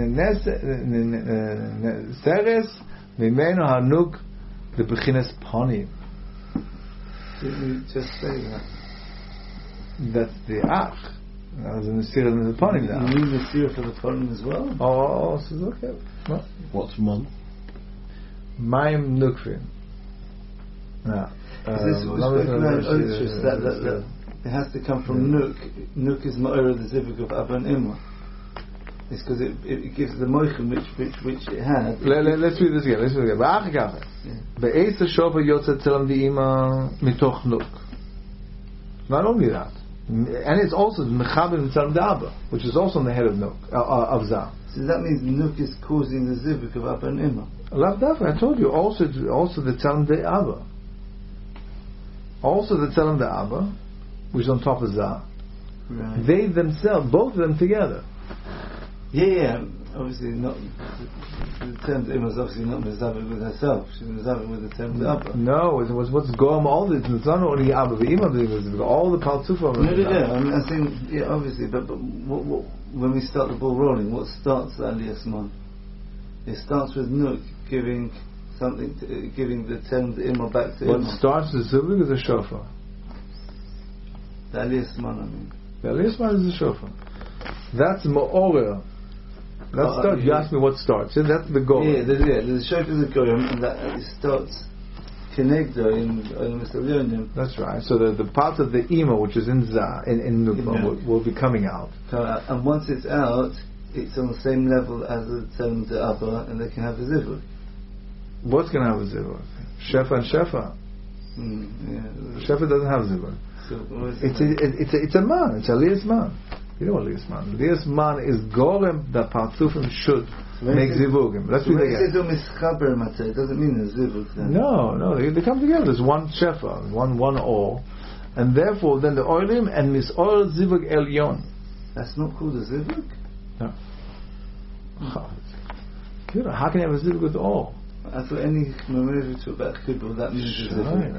סרס ממנו הנוג לבחינס פונים. Did you just say that? That's the ach. That's the Nesir and the Ponim now. You mean Nesir for the Ponim as well? Oh, so it's okay. Well, what's mon? Maim Nukvin. Now, this was that it has to come from Nuk. Nuk is Ma'ora, the Zivug of Abba and Imma. It's because it gives the moichem which it had. Let's read this again. Ba'achakach. Be'etz HaShofar yotzat tzelem di'ima mitoch Nuk. Not only that, and it's also mechaber tzelem de'abba, which is also on the head of Nuk, of Zah. So that means Nuk is causing the zivuk of Abba and Imma. I told you also the tzelem de'abba. Also the tzelem de'abba, which is on top of Zah. Right. They themselves, both of them together. Yeah. Obviously not. The term Imma is obviously not mezavik with herself. She's mezavik with the term Abba. No, it was what's Goam all this. It's not only Abba, but Imma doing all the Paltufa. No. I'm saying, yeah, obviously, but what, when we start the ball rolling, what starts the Aliyah Simon? It starts with Nuk giving something, giving the term Imma back to Imma. What starts the Zubik is a shofar. The Aliyah Zman, I mean. The Aliyah Zman is the shofar. That's Ma'orer. That starts. You asked me what starts. Yeah, that's the goal. Yeah, the shofar is a goyim, and that it starts Kenegdo in Mr. Leonim. That's right. So the part of the Ima, which is in Za, in Nukva, will be coming out. And once it's out, it's on the same level as the Tzelem to Abba, and they can have a zivug. What's going to have a zivug? Shefa and Shefa. Shefa doesn't have zivug. So It's a man. It's Aliyah Zman. You know what Aliyah Zman? Aliyah Zman is Gorem that Partzufim should make zivugim. Let's read it again. It doesn't mean a zivug then. No, they come together. There's one Shefa, one oil, and therefore then the oilim and mis oil zivug elyon. That's not called a zivug? No. How can you have a zivug with oil? I thought any memory to about kibbutz, that means a zivug.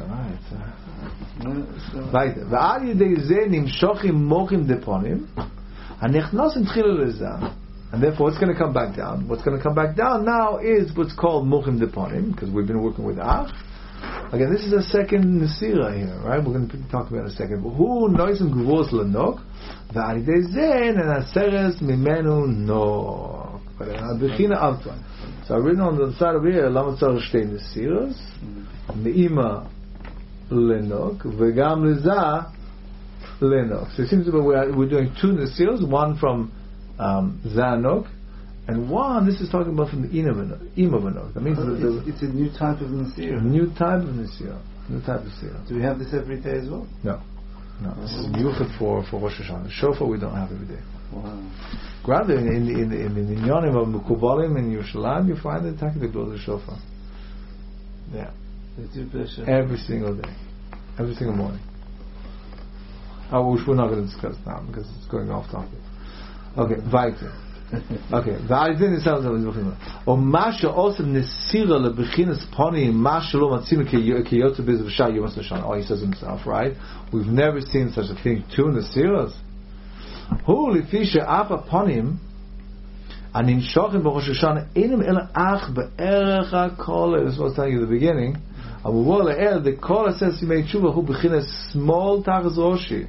Right. ועל ידי זה נמשכים מוחים דפונים הנכנסים תחילה לזה. And therefore it's going to come back down. What's going to come back down now is what's called mochim deponim, because we've been working with ach. Again, this is a second nesira here, right? We're going to talk about it in a second. Who noisim gvos lenok ועל ידי זה ננסרס ממנו נוק. בחינה אלטון. So I've written on the side of here למה צריך שתי נסירות מאימא lenok v'gam leza lenok. So it seems that we're doing two nesiros, one from zanok, and one, this is talking about from the ima venok. That means it's a new type of nesira. New type of nesira. Do we have this every day as well? No. This is Yuchad for Rosh Hashanah. Shofar we don't have every day. Wow. Rather in the Minyanim of Mekubalim in Yerushalayim, you find the Taki blows the shofar. Yeah. Every single day, every single morning. Which we're not going to discuss now because it's going off topic. Okay, weiter. Okay, ועל ניסה או מה שעושה נסירה לבחינס פונים מה שלא מצינו כיוצא בזה בשעה יום השנה. Oh, he says himself, right? We've never seen such a thing, two nesiras. הוא לפי שאף הפונים הנמשכים בראש השנה אינם אלא אך בערך הכל. This was telling you at the beginning. אבל the call says you made tshuva who b'chines small tachas roshi.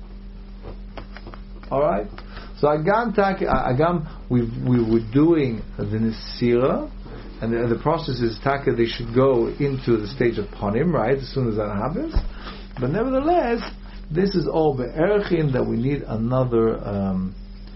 All right. So agam we were doing the nesira, and the process is taka. They should go into the stage of panim, right? As soon as that happens. But nevertheless, this is all be'erchim that we need another.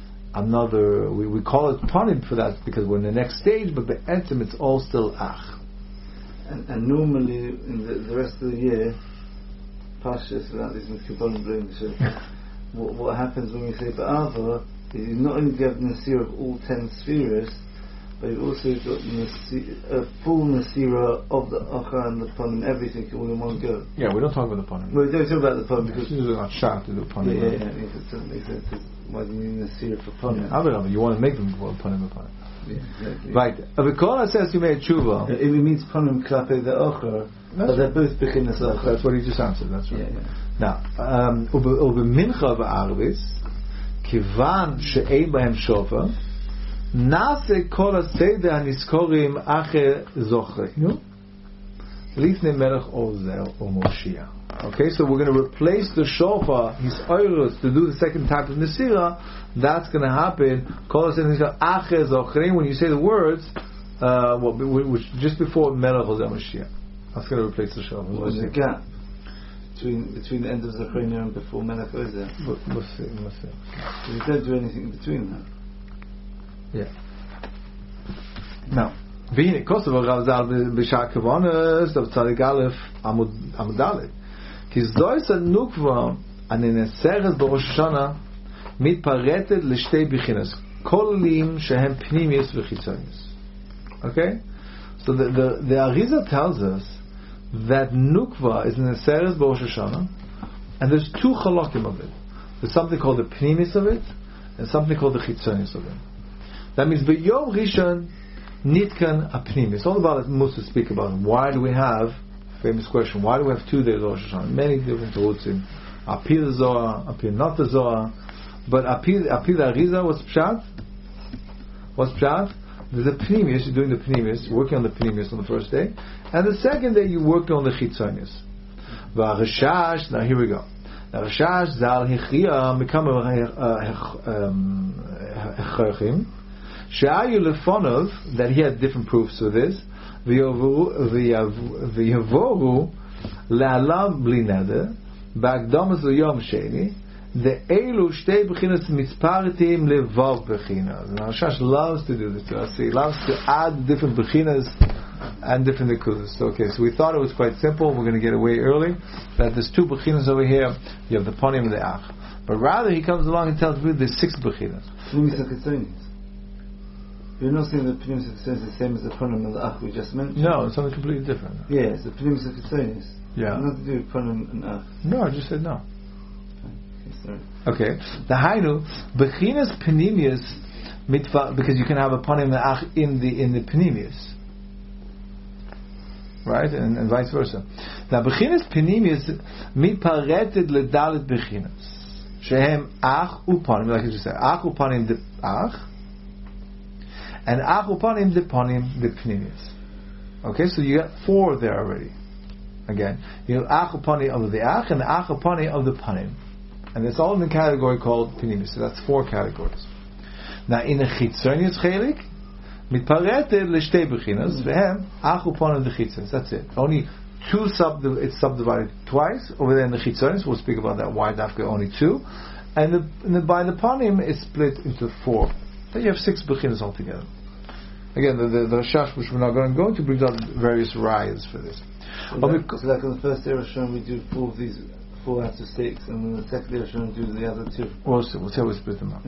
We call it panim for that because we're in the next stage. But be'etzim it's all still ach. And normally in the rest of the year, Pashas without these Kibbolim blowing the shofar, what happens when we say Ba'ava is you not only have Nasira of all 10 spheres, but you've also got a full Nasira of the Acha and the Panim, everything all in one go. Yeah, we don't talk about the Panim. We don't talk about the Panim because it's not sharp to do Panim. Yeah, if it doesn't make sense, why do you need Nasira for Panim? Yeah, you want to make them called Panim. Yeah, exactly. Right. Avikola says you made tshuva. It means Panim Klape the Acha, but they're both Bechinas Acha. That's what he just answered. That's right. Yeah. Now, ובמנחה וערביס, כיוון שאין בהם שופר, נעשה כל הסדר הנזכורים אחרי זוכרנו, לפני מלך עוזר ומושיע. Okay, so we're going to replace the shofar, his oirus, to do the second type of nesira. That's going to happen. Kol aseder achre zochrein. When you say the words, which just before melech Hosea Mashiach, that's going to replace the shofar. What was the gap between the end of Zochrein and before melech Hosea? We'll see. You don't do anything between that. Yeah. Now. והנה, כוסף הרב בשעה כבונס, בצדיק א' עמוד ד' כי זוהי הנוקבה הננסרת בראש השנה מתפרטת לשתי בחינס כוללים שהם פנימיוס וחיצוניוס. Okay? So the Arizal tells us that nukva is neseret b'Rosh Hashanah, and there's two chalakim of it. There's something called the pnimis of it, and something called the chitzonius of it. That means b'yom rishon nitkan a pnimis. It's all about it. Musa speak about it. Why do we have? Famous question. Why do we have 2 days of Rosh Hashanah? Many different terutzim. Apir the Zohar, apir not the Zohar, but apir the Arizal was pshat. What's pshat? There's a pnimis. You're doing the pnimis, working on the pnimis on the first day, and the second day you work on the chitzonius. V'areshash. Now here we go. Rashash zal hichia mikama hechorchim she'ayu lefonov, that he had different proofs for this. V'yavoru le'alam bli neder ba'akdamas l'yom sheni the elu shtei bechinas mitzparitim levav bechinas. Now Rashash loves to do this to us. He loves to add different bechinas and different nekudas. Okay, so we thought it was quite simple. We're going to get away early. That there's two bechinas over here. You have the panim and the ach. But rather, he comes along and tells you there's six bechinas. You're not saying that Pnimis HaKitzonis is the same as the panim and the ach we just mentioned. No, it's something completely different. Yes, the Pnimis HaKitzonis. Yeah. Nothing to do with panim and ach. No, I just said no. Sorry. Okay. The hainu bechinas panemius mitva, because you can have a panim and ach in the panemius, right, and vice versa. Now bechinas panemius mitpareted ledalet bechinas shehem ach upanim, like I just said, ach upanim de ach, and ach upanim de panim de panemius. Okay, so you got four there already. Again, you have ach upanim of the ach and ach upanim of the panim. And it's all in the category called Pnimis. So that's four categories. Now in the Chitzonius Chelik, mitpareted l'shtei bechinas, vehem ach upanim de Chitzonius. That's it. Only two it's subdivided twice. Over there in the Chitzonius, we'll speak about that. Why dafka only two, and by the panim it's split into four. Then you have six bechinas altogether. Again, the Rashash, which we're not going to go into, brings out various rayas for this. So like on the first day of Rosh we do four of these. 4 out of 6, and then the second day we'll do the other 2. We'll see how we split them up.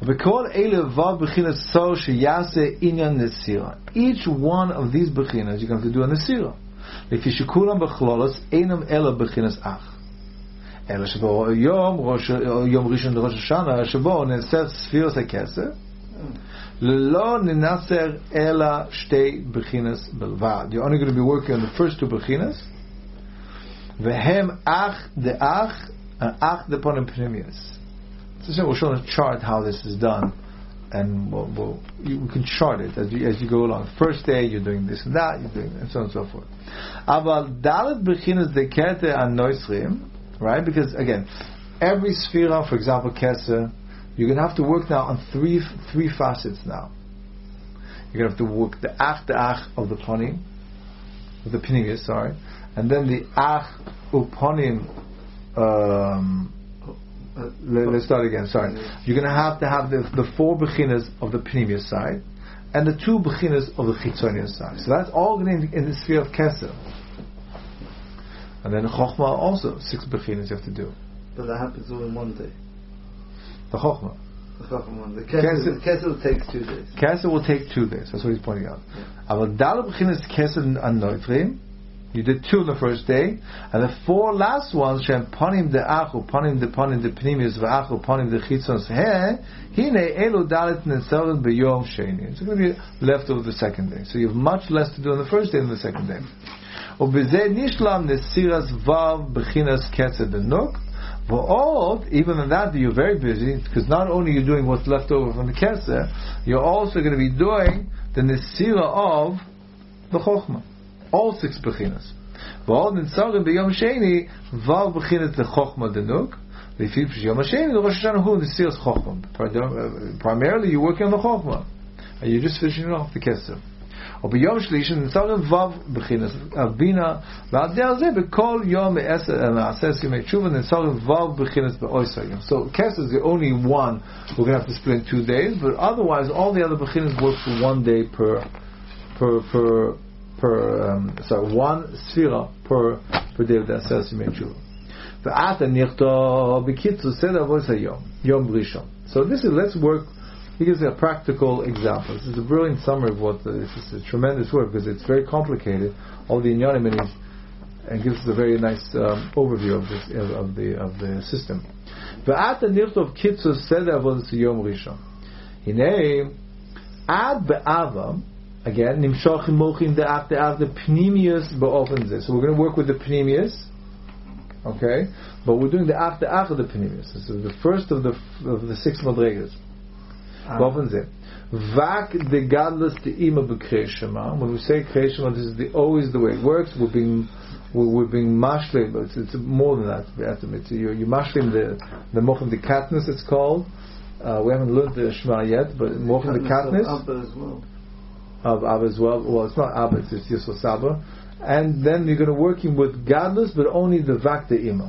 Each one of these bechinas you're going to do a nesira. If you shekulam bechlolos, einam ela bechinas ach. Ela shabo yom rishon Rosh Hashanah shabo neser sfiros hakeser. Lo nenaser ela shtei bechinas belvad. You're only going to be working on the first two bechinas. Vehem ach de ach and ach de panim pnimius. So we'll show a chart how this is done, and you can chart it as you go along. First day you're doing this and that, you're doing and so on and so forth. Aval dalet bechinas dekete an noisrim, right? Because again, every sphera, for example, keser, you're going to have to work now on three facets now. You're going to have to work the ach of the panim, of the pnimius, sorry. And then the ach uponim. Let's start again. Sorry, you're going to have the four bechinas of the pnimius side, and the two bechinas of the chitzonius side. So that's all going to be in the sphere of keser. And then chokhmah also 6 bechinas you have to do. But that happens all in one day. The chokhmah. The keser will take 2 days. Keser will take 2 days. That's what he's pointing out. Aber dalet bechinas keser and noitrim. You did 2 on the first day, and the 4 last ones, Shem panim de achu, panim de pnimius, v'achu, panim de chitzons, hine elu dalet nesarim b'yom sheni. It's going to be left over the second day. So you have much less to do on the first day than the second day. Ubezeh nishlam nesiras vav b'chinas ketzer denuk, v'od, even in that you're very busy, because not only are you doing what's left over from the ketzer, you're also going to be doing the nesira of the chokhmah. All 6 bechinas. V'od nitzarim b'yom sheni vav bechinas the chokhmah denuk. L'fil yom sheni the Rosh Hashanah hu nesiras chokhmah. Primarily you're working on the chokhmah, and you're just finishing off the keser. Or b'yom shlish nitzarim vav bechinas avina v'adel zeh b'kol yom me'ases yomei tshuva nitzarim vav bechinas be'oisayim. So keser is the only one we're going to have to split in 2 days, but otherwise all the other bechinas work for 1 day per one sphera per day of the Aseres Yemei Tshuva. Ve'ata nichto b'kitzu seder avos hayom yom rishon. So this is, let's work. He gives a practical example. This is a brilliant summary of what this is a tremendous work because it's very complicated. All the inyanim and gives us a very nice overview of this of the system. Ve'ata nichto b'kitzu seder avos yom rishon. Hinei ad be'avam. Again, nimshachim mochin de'ach the pnimius ba'ofen zeh. So we're going to work with the pnimius, okay? But we're doing the ach of the pnimius. This is the first of the 6 madregas. Waffen ze. Vak de gadlus de ima b'krei shema. When we say krei shema, this is always the way it works. We're being mashlim, but it's more than that. We have to admit, you're mashlim the mochim the katnus. It's called. We haven't learned the shema yet, but mochim the katnus. Abba as well. Of Abba as well. Well, it's not Abba, it's Yisro Saba. And then you're going to working with gadlus, but only the vak de ima.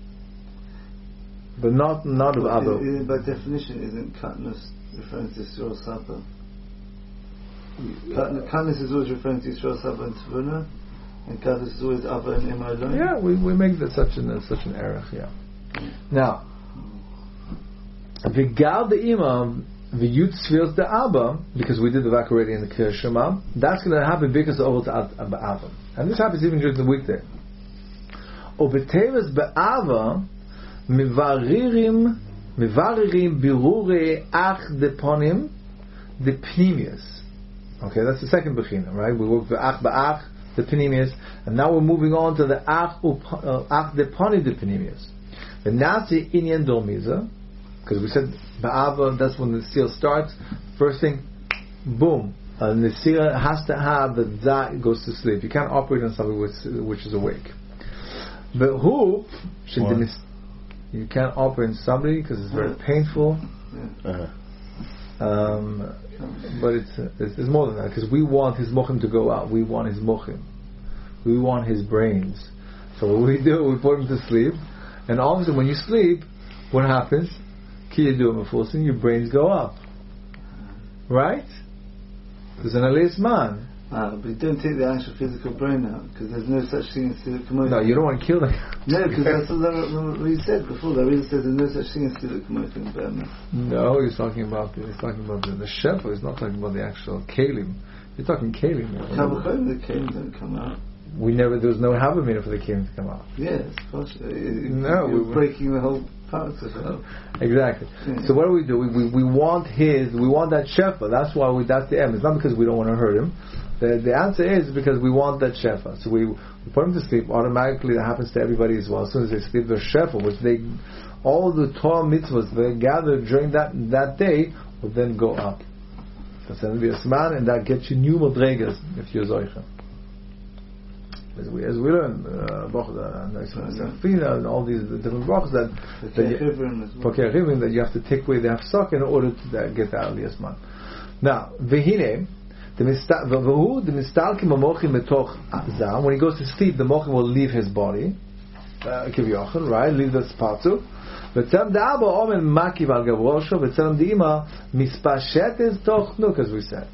But not of Abba. By definition, isn't katnus referring to Yisro Saba? Katnus is always referring to Yisro Saba and Tvuna, and gadlus is always Abba and Ima alone. Yeah, we make that such an erech. Yeah. Now, v'gal de ima v'yut sfios de Abba, because we did the vak already in the Kriyas Shema. That's going to happen because of Abba, and this happens even during the weekday. Obetevas be'ava Mivaririm birure ach de ponim de pnimius. Okay, that's the second bechina, right? We work for ach ba'ach the pnimius, and now we're moving on to the ach de ponim de pnimius. The nasi inyan dormiza, because we said ba'ava, that's when the seal starts. First thing, boom, the seal has to have the za goes to sleep. You can't operate on something which is awake. But who should you can't operate in somebody because it's very painful. But it's more than that, because we want his mochim to go out. We want his mochim. We want his brains. So what we do, we put him to sleep, and obviously when you sleep, what happens? Your brains go up. Right? There's an aliyas man. But you don't take the actual physical brain out, because there's no such thing as siluk kamotim. No, you don't want to kill them. No, because that's what we said before. The reason says there's no such thing as siluk kamotim. No, he's talking about the shefa. He's not talking about the actual kalim. You're talking kalim. The kalim don't come out. There was no havamina for the kalim to come out. Yes, of course. No, we're breaking the whole parts of it. Exactly. Yeah. So what do? We want that shefa. That's why that's the M. It's not because we don't want to hurt him. The answer is because we want that shefa. So we put him to sleep. Automatically, that happens to everybody as well. As soon as they sleep, their shefa, which all the Torah mitzvahs they gathered during that day, will then go up. That's going to be a sman, and that gets you new madregas if you're zoicha. As we learn, and all these different brachos that you have to take away the hafsak in order to get the aliyas man. Now, v'hine. When he goes to sleep, the mochim will leave his body, right? Leave the spatzu. As we said.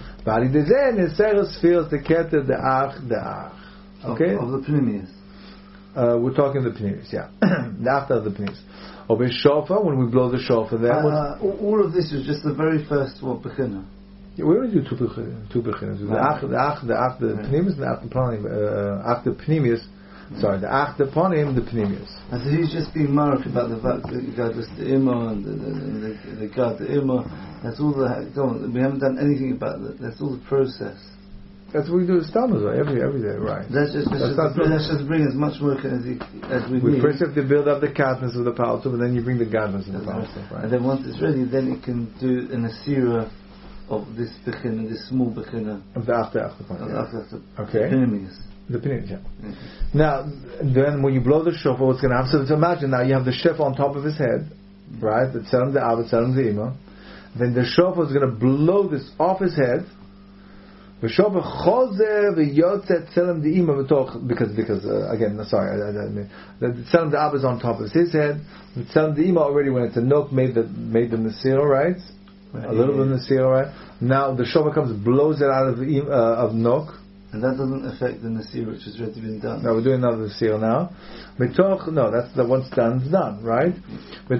Okay? Of the pneumius. We're talking the pneumius, yeah. The after the pneumius. Or shofar, when we blow the shofar there. All of this is just the very first bechina. Yeah, we only do two bechinas. The ach the pneumius, the ach the pneumius. Sorry, the ach the ponim, the pneumius. And so he's just being marked about the fact that you got just the imma and the god the imma. That's all we haven't done anything about that. That's all the process. That's what we do with Stammas every day, right? Let's just bring as much work as we need. We first have to build up the katnus of the palto, and then you bring the gadnus of the palto, right? And then once it's ready, then you can do an asira of this bechina, this small bechina. Of the after point. Okay. The pneumius, yeah. Mm-hmm. Now, then when you blow the shofar, what's going to happen? So imagine now you have the shofar on top of his head, right? The tzelem the Abba, tzelem the Ima. Then the shofar is going to blow this off his head. The shofar chozer v'yotzet tzelem the Ima because again, sorry, the tzelem the Abba is on top of his head. The tzelem the Ima already, when it's a nok, made them nesira, right? A little bit of nesira, right? Now the shofar comes, blows it out of nok. And that doesn't affect the Nasir which has already been done. No, we're doing another Nasir now. No, that's the once done is done, right? The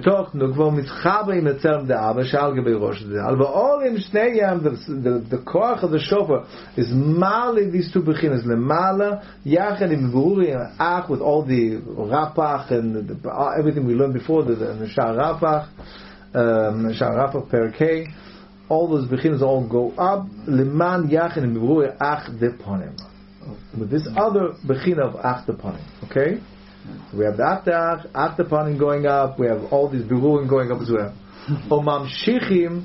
koach of the shofar is mali these two beginners lemala yachan im beruri ach with all the rapach and everything we learned before the shar rapach perkei. All those beginners all go up. Leman yachin mibrur ach deponim. With this other begin of ach deponim. Okay, so we have the ach deponim going up. We have all these berurim going up as well. Omam shichim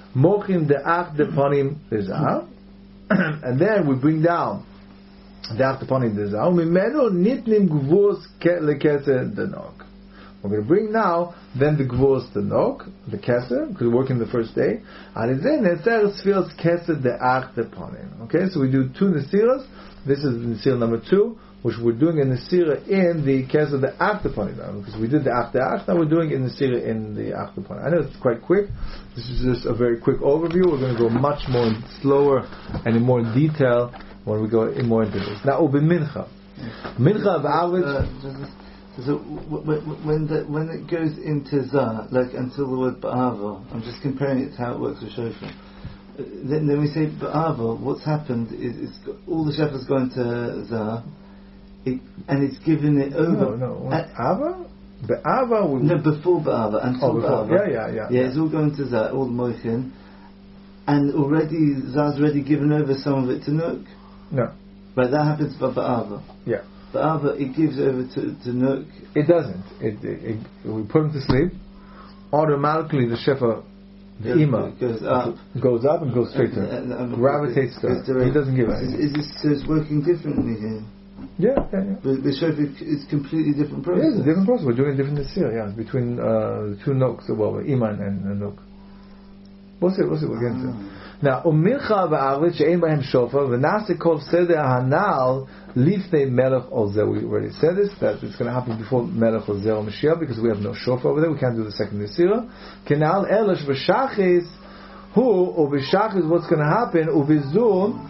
Mochim de'ach deponim dezah, and then we bring down de'ach deponim dezah. Mimenu nitnim gvurs lekeser denok. We're going to bring now then the gvurs denok, the keser, because we're working the first day, and then netzer sfiras keser de'ach deponim. Okay, so we do 2 nesiras. This is nesira number 2, which we're doing a nesira in the keser de'ach deponim, because we did the ach de'ach. Now we're doing a nesira in the ach deponim. I know it's quite quick. This is just a very quick overview. We're going to go much more slower and in more detail when we go in more into this. Now, ubin mincha of Arvit. So when it goes into Zah, like until the word Ba'ava, I'm just comparing it to how it works with Shofar. Then we say Ba'ava, what's happened is all the Shofar's gone to Zah, and it's given it over. No. Ava? Ba'ava? No, before Ba'ava, until Ba'ava. Yeah. Yeah, it's all going to Zah, all the Moichin, and already Zah's already given over some of it to Nuk. No. Right, that happens for Ba'ava. Yeah. Ba'ava, it gives over to Nuk. It doesn't. We put him to sleep. Automatically, the shefa, the ima, goes up and goes straight to her. Gravitates to her. He doesn't give it. So it's working differently here. Yeah. But the shefa is completely different process. Yeah, it's a different process. We're doing a different nesir, between 2 nooks, ima and nook. We'll see. We'll get into it. Now, u'mincha v'arit she'ein b'hem shofar v'nase kol seder hanal lifnei melech ozeh. We already said this, that it's going to happen before melech ozeh or Mashiach, because we have no shofar over there. We can't do the second nesira. Kenal elish v'shachis hu u'v'shachis. What's going to happen? U'v'zun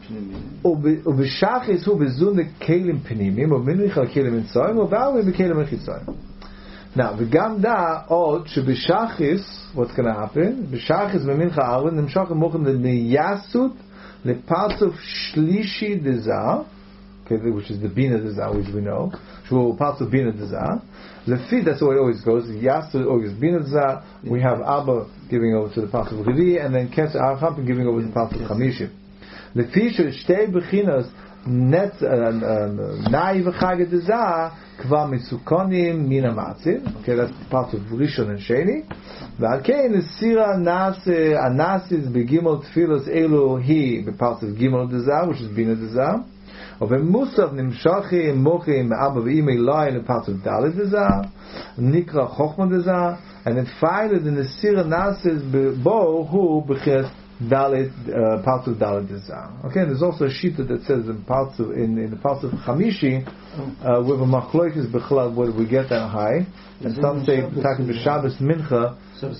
u'v'shachis hu v'zun the kelim penimim u'mincha kelim insoim u'ba'u v'kelim echitzayim. Now, v'gam da od sheb'shachis, what's going to happen? B'shachis v'mincha arvin nimshachim mochim l'niyasut le'patzuf shlishi dezah, okay, which is the bina dezah, which we know. Shul patzuf bina dezah. Lefi, that's the way it always goes. Yasut always bina dezah. We have Abba giving over to the patzuf Revi, and then Keser Archam giving over to the patzuf Chamishim. Lefi shel shtei bechinas net nai v'chag dezah. Kva mitzukonim min hamatzin. Okay, that's part of Rishon and Sheni. V'alkein nesira anasis begimel tfilos elu hi b'part of Gimel Dezah, which is Bina Dezah. Or v'musav nimshachim mochim me'abba v'imei lai b'part of Dalet Dezah, nikra Chochma Dezah, and then finally the nesira nasis bo hu b'ches Dalet, parts of Dalet Dezah. Okay, and there's also a shita that says in the parts of Chamishi, with a machloikis b'chlal, where we get that high, and some say taken b'Shabbos Mincha,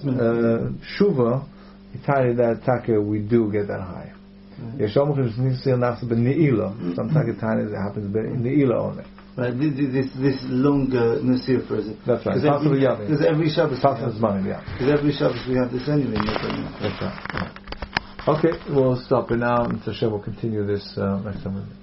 Shuva, entirely that taka we do get that high. Yeshomachim nisir nasa b'neila. Some taka times it happens in neila only. Right, this longer nasir for it. That's right. Because every Shabbos. Because every Shabbos we have this anyway. That's right. Okay, we'll stop it now. Mr. Hashem will continue this next time.